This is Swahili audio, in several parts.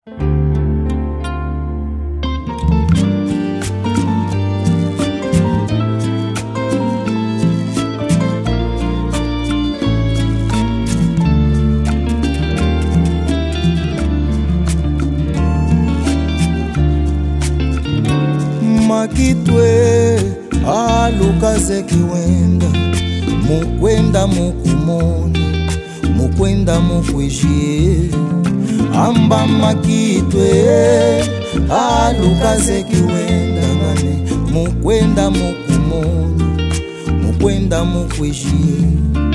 Makitwe alukaze kiwenda mukwenda mukumona mukwenda mukwishie amba makitwe alukaze kiwenda ngane mukwenda mukumona mukwenda mukwishie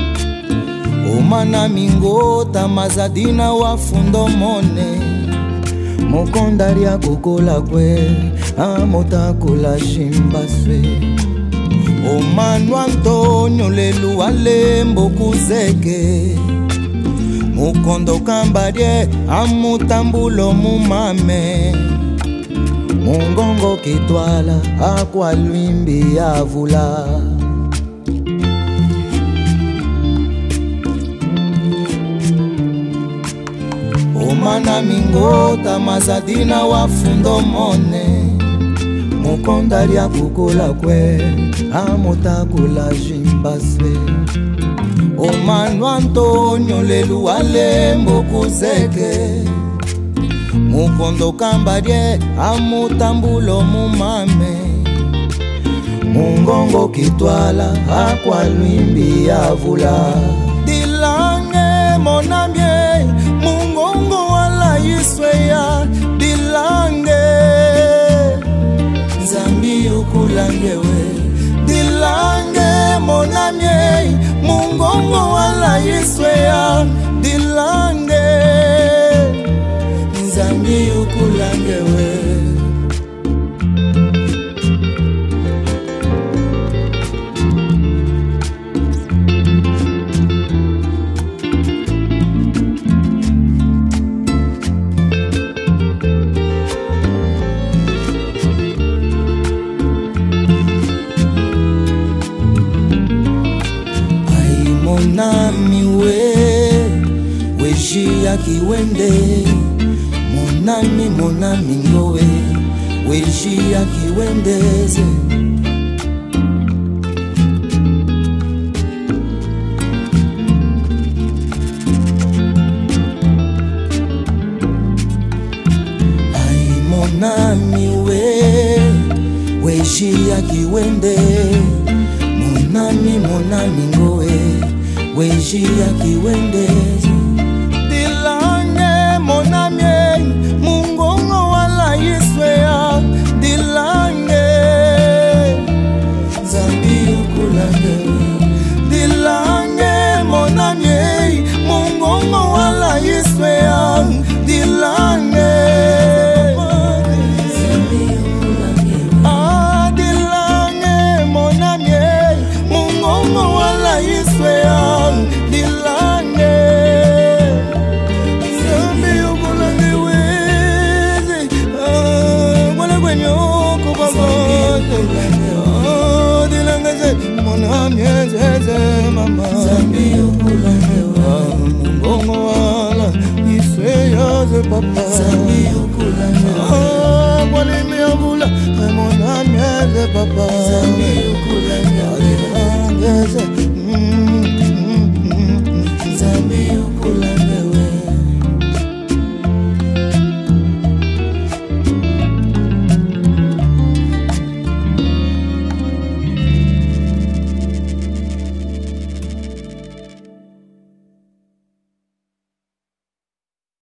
omana mingota mazadina wafundo mone mukondaria kukola kwe amotakula shimbaswe omanu Antonio lelu alembo kuzeke mukondo kambarie amutambulo mumame mungongo kitwala akwa lwimbi avula omana mingota mazadina wafundo mone mukondaria kukola kwe amotakula jimbaswe omanu Antonio lelu alembo kuzeke mukondo kambarie amutambulo mumame mungongo kitwala akwa lwimbi avula dilange monamie mungongo wala yisweya dilange Zambi ukulangewe dilange monamie mungongo wala yisweya dilange Zambi ukulangewe monami we jia kiwende monami ngowe we jia kiwendeze ai monami we jia kiwende monami ngowe Weji ya kiwende